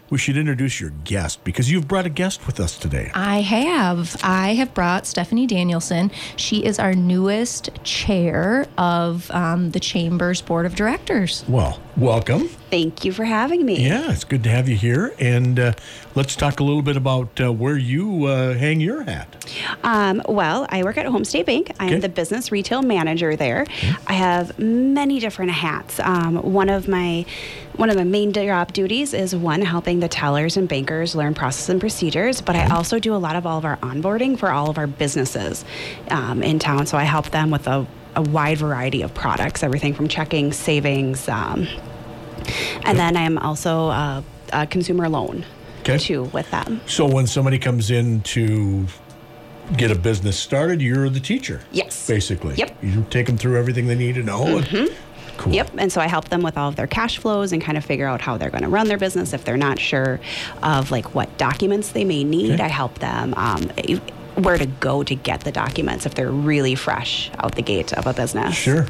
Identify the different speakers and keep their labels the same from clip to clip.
Speaker 1: we should introduce your guest because you've brought a guest with us today.
Speaker 2: I have brought Stephanie Danielson. She is our newest chair of the Chamber's Board of Directors.
Speaker 1: Well, welcome.
Speaker 3: Thank you for having me.
Speaker 1: Yeah, it's good to have you here. And let's talk a little bit about where you hang your hat.
Speaker 3: Well, I work at Home State Bank. I am the business retail manager there. Okay. I have many different hats. One of my main job duties is helping the tellers and bankers learn process and procedures, but I also do all of our onboarding for all of our businesses in town. So I help them with a wide variety of products, everything from checking, savings, and then I am also a consumer loan too with them.
Speaker 1: So when somebody comes in to get a business started, you're the teacher.
Speaker 3: Yes.
Speaker 1: Basically.
Speaker 3: Yep.
Speaker 1: You take them through everything they need to know.
Speaker 3: Mm-hmm.
Speaker 1: Cool.
Speaker 3: Yep. And so I help them with all of their cash flows and kind of figure out how they're going to run their business. If they're not sure of like what documents they may need, I help them where to go to get the documents if they're really fresh out the gate of a business.
Speaker 1: Sure.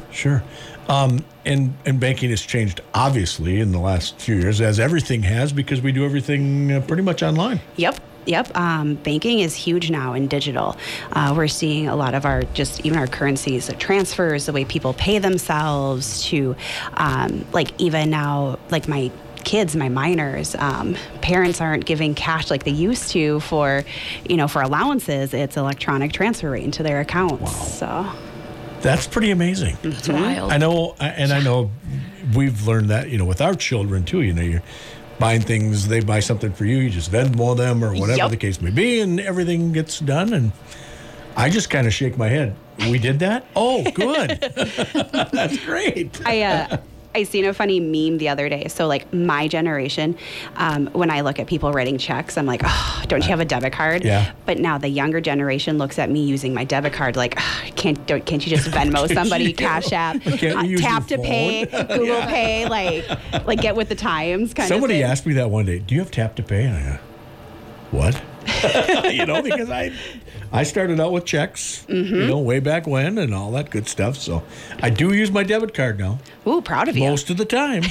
Speaker 1: And banking has changed, obviously, in the last few years, as everything has, because we do everything pretty much online.
Speaker 3: Yep. Banking is huge now in digital. We're seeing a lot of even our currencies, the transfers, the way people pay themselves to, even now, like my kids, my minors, parents aren't giving cash like they used to for allowances. It's electronic transfer right into their accounts.
Speaker 1: Wow.
Speaker 3: So
Speaker 1: that's pretty amazing.
Speaker 2: It's wild.
Speaker 1: I know we've learned that, with our children too, you're buying things, they buy something for you, you just Venmo them or whatever the case may be, and everything gets done. And I just kind of shake my head. We did that? Oh, good. That's great.
Speaker 3: I seen a funny meme the other day. So like my generation, when I look at people writing checks, I'm like, oh, don't you have a debit card?
Speaker 1: Yeah.
Speaker 3: But now the younger generation looks at me using my debit card like, can't you just Venmo somebody, Cash App, tap to pay, Google Pay, like get with the times kind
Speaker 1: Somebody
Speaker 3: of thing.
Speaker 1: asked me that one day, do you have tap to pay? And I go, what? Because I started out with checks, way back when and all that good stuff. So I do use my debit card now.
Speaker 3: Ooh, proud of you.
Speaker 1: Most of the time.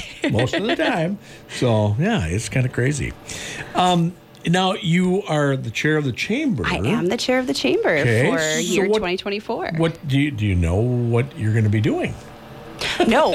Speaker 1: So, yeah, it's kind of crazy. Now, you are the chair of the chamber.
Speaker 3: I am the chair of the chamber for year 2024.
Speaker 1: What do you know what you're going to be doing?
Speaker 3: No.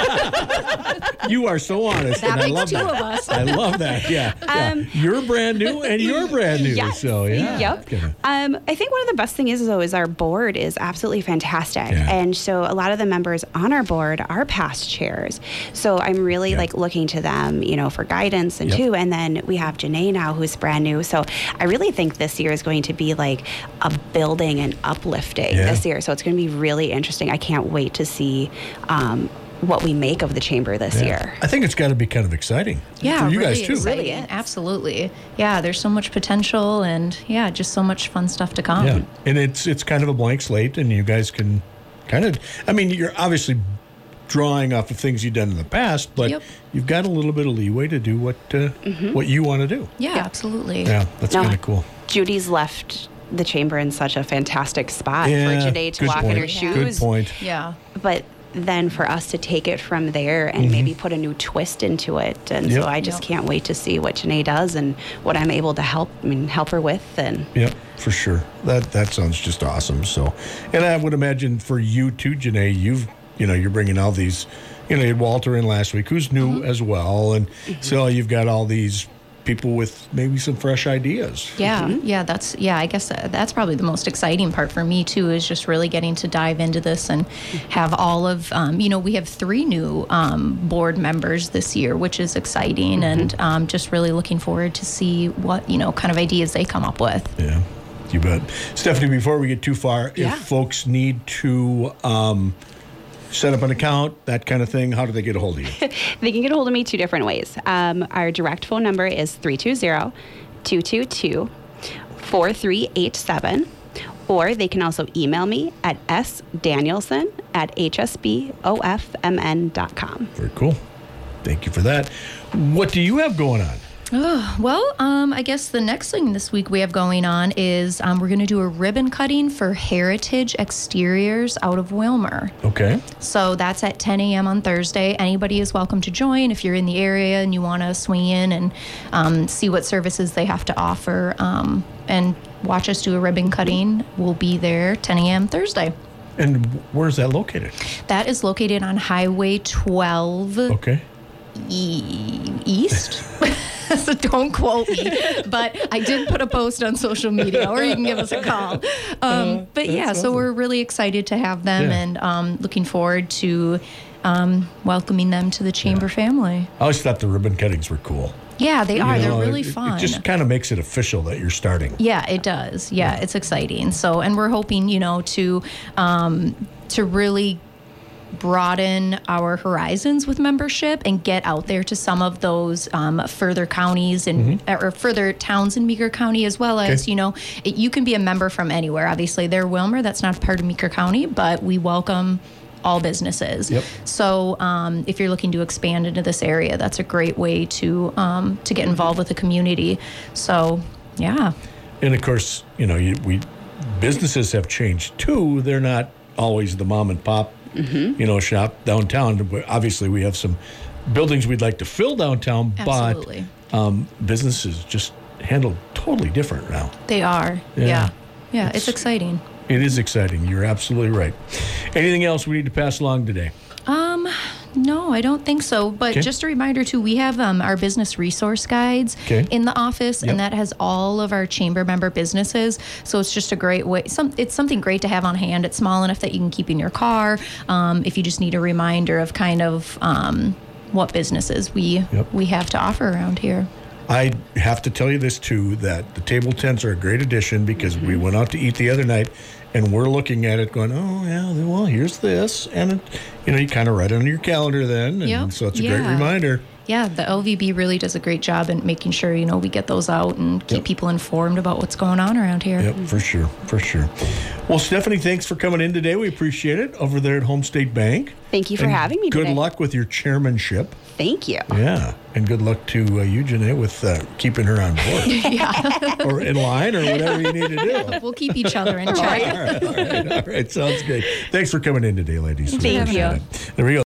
Speaker 1: You are so honest.
Speaker 2: That
Speaker 1: and I
Speaker 2: makes
Speaker 1: love
Speaker 2: two
Speaker 1: that.
Speaker 2: of us.
Speaker 1: I love that. Yeah. You're brand new and you're brand new.
Speaker 3: Yes.
Speaker 1: So, yeah.
Speaker 3: Yep. I think one of the best things is our board is absolutely fantastic.
Speaker 1: Yeah.
Speaker 3: And so a lot of the members on our board are past chairs. So I'm really looking to them, for guidance and too. And then we have Janae now who's brand new. So I really think this year is going to be like a building and uplifting this year. So it's going to be really interesting. I can't wait to see what we make of the chamber this year.
Speaker 1: I think it's got to be kind of exciting for you guys too.
Speaker 2: Really is. Absolutely. Yeah, there's so much potential and just so much fun stuff to come.
Speaker 1: Yeah, and it's kind of a blank slate, and you guys can you're obviously drawing off of things you've done in the past, but you've got a little bit of leeway to do what you want to do.
Speaker 2: Yeah, absolutely.
Speaker 1: Yeah, that's kind of cool.
Speaker 3: Judy's left the chamber in such a fantastic spot for Janae to walk in her shoes.
Speaker 1: Good point.
Speaker 2: Yeah.
Speaker 3: But then for us to take it from there and maybe put a new twist into it. And so I just can't wait to see what Janae does and what I'm able to help her with. And
Speaker 1: Yep, for sure. That sounds just awesome. So, and I would imagine for you too, Janae, you're bringing all these, you had Walter in last week, who's new as well. And so you've got all these people with maybe some fresh ideas.
Speaker 2: Yeah, I guess that's probably the most exciting part for me too, is just really getting to dive into this and have all of, we have 3 new board members this year, which is exciting, and just really looking forward to see what, kind of ideas they come up with.
Speaker 1: Yeah, you bet. Stephanie, before we get too far, if folks need to set up an account, that kind of thing, how do they get a hold of you?
Speaker 3: They can get a hold of me 2 different ways. Our direct phone number is 320-222-4387, or they can also email me at sdanielson@hsbofmn.com.
Speaker 1: Very cool. Thank you for that. What do you have going on?
Speaker 2: I guess the next thing this week we have going on is we're going to do a ribbon cutting for Heritage Exteriors out of Wilmer.
Speaker 1: Okay.
Speaker 2: So that's at 10 a.m. on Thursday. Anybody is welcome to join if you're in the area and you want to swing in and see what services they have to offer and watch us do a ribbon cutting. We'll be there 10 a.m. Thursday.
Speaker 1: And where's that located?
Speaker 2: That is located on Highway 12.
Speaker 1: Okay.
Speaker 2: East. So don't quote me, but I did put a post on social media, or you can give us a call. But yeah, so we're really excited to have them and looking forward to welcoming them to the Chamber family.
Speaker 1: I always thought the ribbon cuttings were cool.
Speaker 2: Yeah, they are. They're really fun.
Speaker 1: It just kind of makes it official that you're starting.
Speaker 2: Yeah, it does. Yeah, it's exciting. So, and we're hoping, to really broaden our horizons with membership and get out there to some of those further counties and or further towns in Meeker County, as well as, you can be a member from anywhere. Obviously, they're Wilmer. That's not part of Meeker County, but we welcome all businesses.
Speaker 1: Yep.
Speaker 2: So if you're looking to expand into this area, that's a great way to get involved with the community. So, yeah.
Speaker 1: And of course, businesses have changed too. They're not always the mom and pop shop downtown. Obviously, we have some buildings we'd like to fill downtown,
Speaker 2: Absolutely.
Speaker 1: But businesses just handled totally different now.
Speaker 2: They are. Yeah. It's exciting.
Speaker 1: It is exciting. You're absolutely right. Anything else we need to pass along today?
Speaker 2: No, I don't think so. But just a reminder, too, we have our business resource guides in the office, and that has all of our chamber member businesses. So it's just a great way. It's something great to have on hand. It's small enough that you can keep in your car if you just need a reminder of kind of what businesses we have to offer around here.
Speaker 1: I have to tell you this, too, that the table tents are a great addition because we went out to eat the other night, and we're looking at it going, oh, yeah, well, here's this. And, you kind of write it on your calendar then. And so it's a great reminder.
Speaker 2: Yeah, the LVB really does a great job in making sure, we get those out and keep people informed about what's going on around here.
Speaker 1: Yep, for sure. Well, Stephanie, thanks for coming in today. We appreciate it over there at Home State Bank.
Speaker 3: Thank you for having me today.
Speaker 1: Good luck with your chairmanship.
Speaker 3: Thank you.
Speaker 1: Yeah, and good luck to you, Janae, with keeping her on board. Or in line or whatever you need to do.
Speaker 2: We'll keep each other in check.
Speaker 1: All right. Sounds great. Thanks for coming in today, ladies.
Speaker 3: Thank you.
Speaker 1: There we go.